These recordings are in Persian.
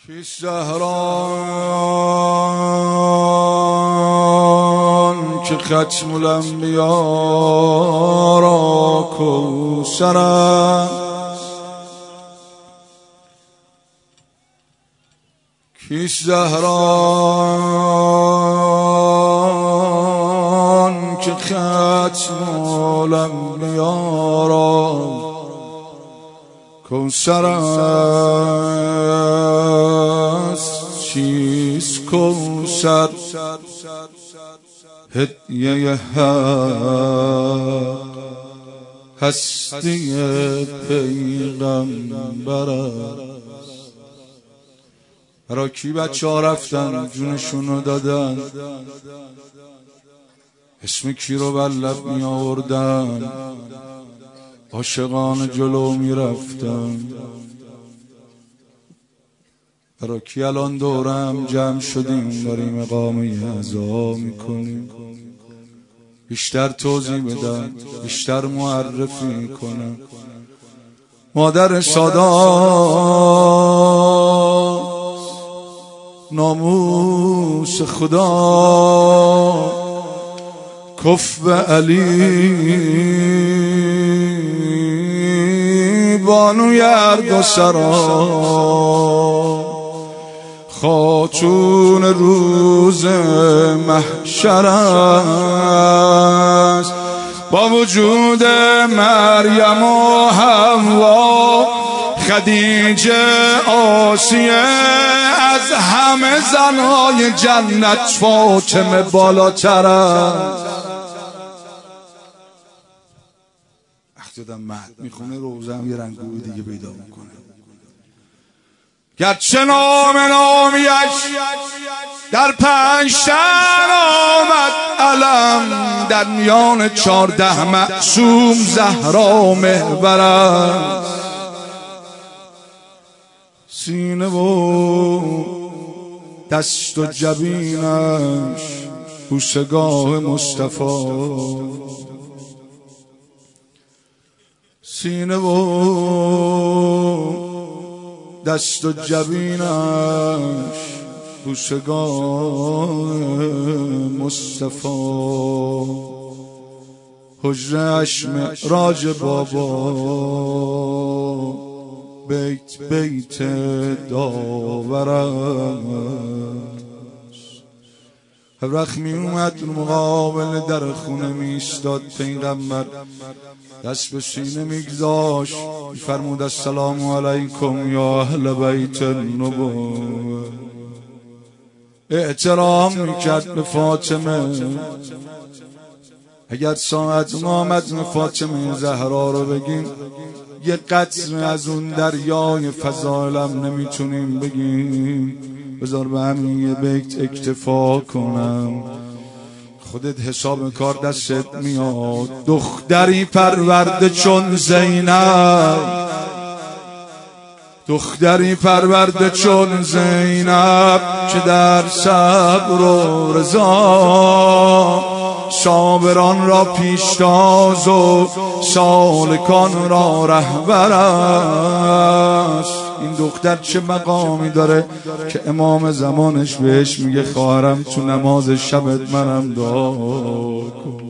کیست زهران که ختم الانبیا را کوثر است؟ کیست زهران که ختم الانبیا را کوثر است؟ چیست کوثر؟ هدیه هستی پیغمبر است. برای کی بچه ها رفتن جونشونو دادن؟ اسم کی رو بر لب می آوردن؟ عاشقان جلو می رفتن. برای کی الان دورم جمع شدیم داریم اقامه عزا می کنیم؟ بیشتر توضیح بدن، بیشتر معرفی کنم. مادر سادات، ناموس خدا، کفو علی، بانوی اردوسرا، خاتون روز محشر است. با وجود مریم و حوا، خدیجه، آسیه، از همه زنهای جنت فاطمه بالاتر است. وقتی آدم مهد میخونه روزه هم یه رنگوی دیگه پیدا میکنه. گرچه نامیش در 5 تن آمد علم، در میان 14 معصوم زهرا محور است. سینه و دست و جبینش بوسگاه مصطفی، سینه و دست و جبینش بوسگاه مصطفی، حجره‌اش معراج بابا، بیت بیت داور است. هرخ می اومد مقابل در خونه می ایستاد پیغمبر، دست به سینه میگذاشت، فرمود السلام علیکم یا اهل بیت النبوة. احترام میکرد به فاطمه. اگر ساعت آمد فاطمه زهرا رو بگیم، یه قطره از اون دریای فضائلم نمیتونیم بگیم. بذار به همین یه بیت اکتفا کنم، خودت حساب کار دستت میاد. دختری پرورده چون زینب، دختری پرورده چون زینب، که در صبر و رضا صابران را پیشتاز و سالکان را رهبر است. این دختر چه مقامی داره که امام زمانش بهش میگه خواهرم تو نماز شبت منم دعا کن.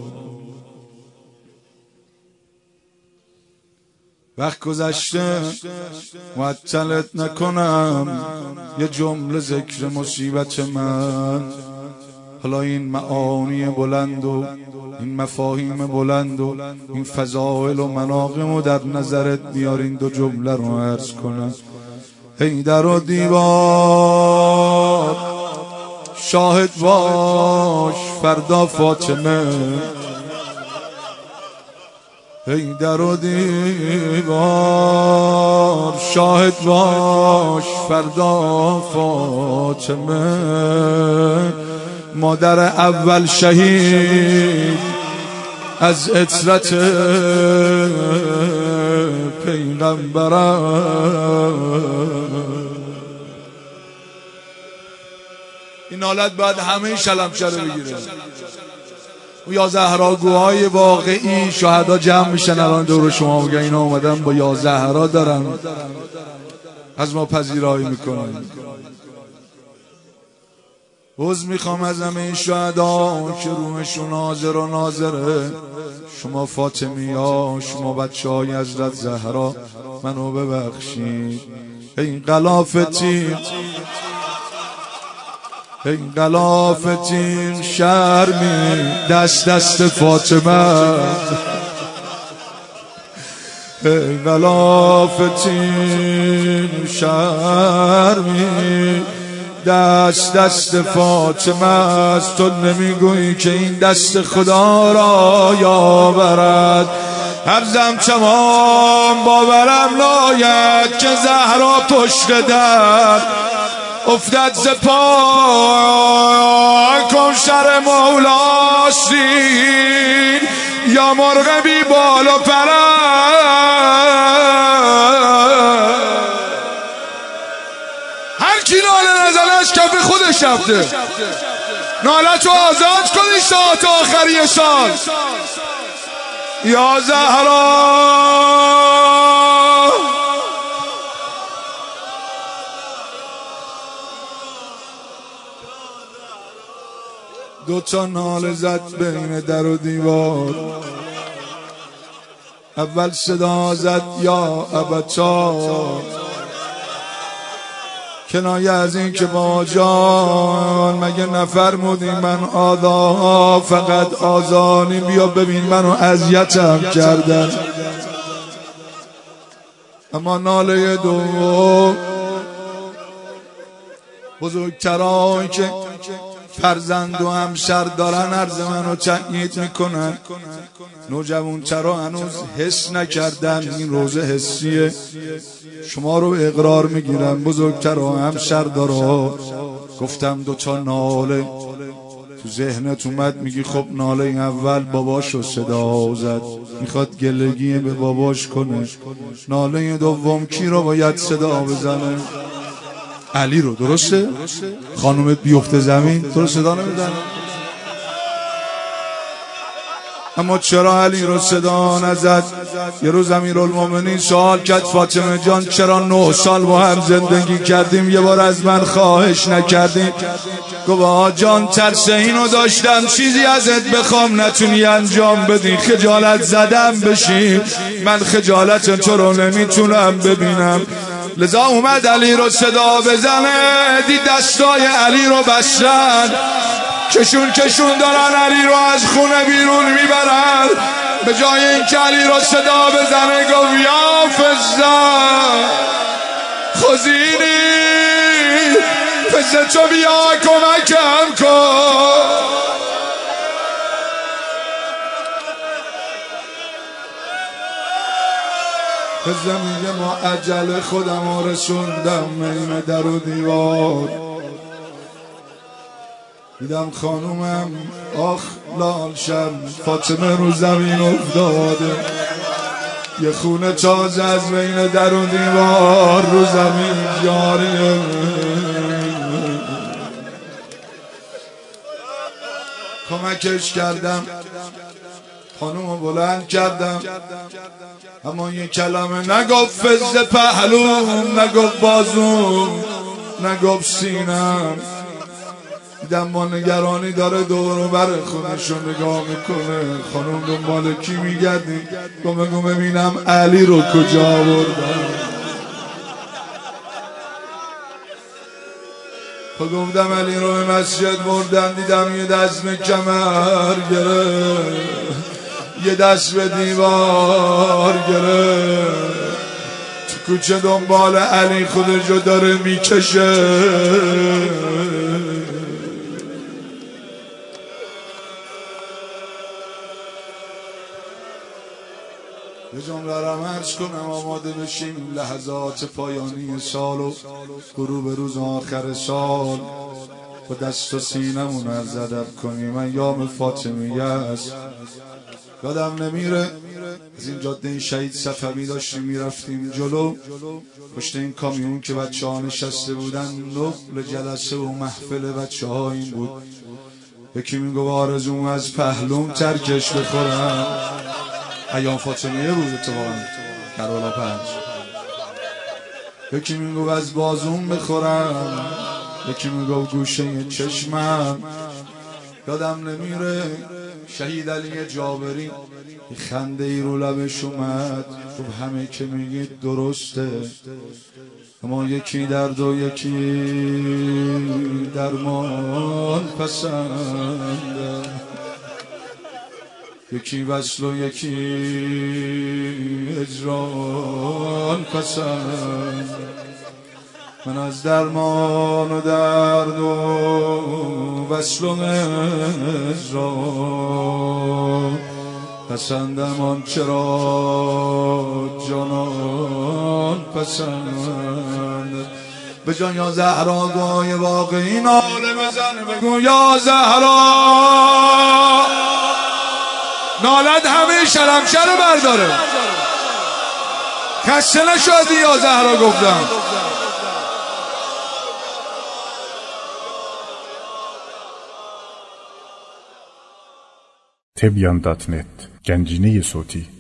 وقت گذشته معطلت نکنم، یه جمله ذکر مصیبت من. حالا این معانی بلند و این مفاهیم بلند و این فضائل و مناقم و در نظرت بیارین، 2 جمله رو عرض کنم. ای در و دیوار شاهد باش فردا فاطمه، ای در و دیوار شاهد باش فردا فاطمه، مادر اول شهید از عترت پیغمبر. این حالت باید همه شلمچه رو بگیره. و یا زهراگوهای واقعی، شهدا جمع میشن الان دور شما، میگن اینا اومدن با یا زهرا دارن از ما پذیرایی میکنه. عذر میخوام از همه این شهدا که روحشون حاضر و ناظره. شما فاطمی ها، شما بچه های حضرت زهرا منو ببخشید. این غلافتین، این غلافتین شرمی دست فاطمه، این غلافتین شرمی دست فاطمه است. تو نمیگویی که این دست خدا را یاورد. حفظم چمان باورم ناید که زهرا پشت در افتد ز پا کن شر مولاسین یا مرغ بی بال و پر. هر کی ناله نزنش کف خودش رفته. ناله‌شو آزاد کنی ساعت آخری سال. یا زهرا دو تا ناله زد بین در و دیوار. اول صدا زد یا ابتا، کنایه از این که با جان مگه نفرمودی من آدا فقط آزانی، بیا ببین منو اذیتم کردن. اما ناله دو بزرگترایی که فرزند و همسر دارن عرض منو تأیید میکنن. نوجوانترا هنوز حس نکردن، این روزه حسیه. شما رو اقرار میگیرم بزرگترا همسر دارا. گفتم دو تا ناله تو ذهنت اومد، میگی خب ناله این اول باباشو صدا زد، میخواد گلگی به باباش کنه. ناله دوم کی رو باید صدا بزنه؟ علی رو. درسته؟ خانومت بیفته زمین تو رو صدا نمیزنه. اما چرا علی رو صدا نزد؟ یه روز امیرالمومنین سوال کرد فاطمه جان چرا 9 سال با هم زندگی کردیم یه بار از من خواهش نکردیم؟ گفت آقا جان ترس اینو داشتم چیزی ازت بخوام نتونی انجام بدی، خجالت زدم بشی. من خجالت تو رو نمیتونم ببینم. لذا اومد علی رو صدا بزنه. دید دستای علی رو بستن، کشون دارن علی رو از خونه بیرون میبرن. به جای این که علی رو صدا بزنه گفت یا فزا خزینی، فزا تو بیا کمکم کن. فزا میگه ما عجل خودم رو رسوندم بین در و دیوار. دیدم خانومم آخ لال شم فاطمه رو زمین افتاده. یه خونه تازه از بین در و دیوار رو زمین جاریه. کمکش کردم، خانومو بلند کردم، اما یه کلمه نگفت فز پهلوم، نگفت بازوم، نگفت سینم. دیدم با نگرانی داره دور و بر خونشو نگاه میکنه. خانوم دنبال کی میگردی؟ بگو ببینم علی رو کجا بردن. گفتم علی رو به مسجد بردن. دیدم یه دست به کمر گرفت، یه دست به دیوار گرفت. تو کوچه دنبال علی خودشو داره میکشه. به جمله عرض کنم آماده بشیم لحظات پایانی سال و غروب روز آخر سال با دست و سینمون عرض ادب کنیم. ایام فاطمیه است، یادم نمیره از این جاده این شهید صفوی داشتیم میرفتیم جلو، پشت این کامیون که بچه ها نشسته بودن نقل جلسه و محفل بچه ها این بود. یکی میگو آرزوم از پهلوم ترکش بخورم. ایام فاطمیه بود اتفاقا کربلا 5. یکی میگو از بازون بخورم، یکی میگو گوشه چشمم. یادم نمیره شهید علی جابری یه خنده ای رو لبش اومد، خب همه که میگید درسته، اما یکی درد و یکی درمان پسنده، یکی وصل و یکی اجران پسند. من از درمان و درد و وصل و اجران پسندم، آن چرا جانان پسند. به جان یا زهرا گوی واقعی ناله بزن، بگو یا زهرا. نالت همه شرمشه رو برداره، خسته نشدی یا زهرا گفتم. Tebyan.net Gencine Soti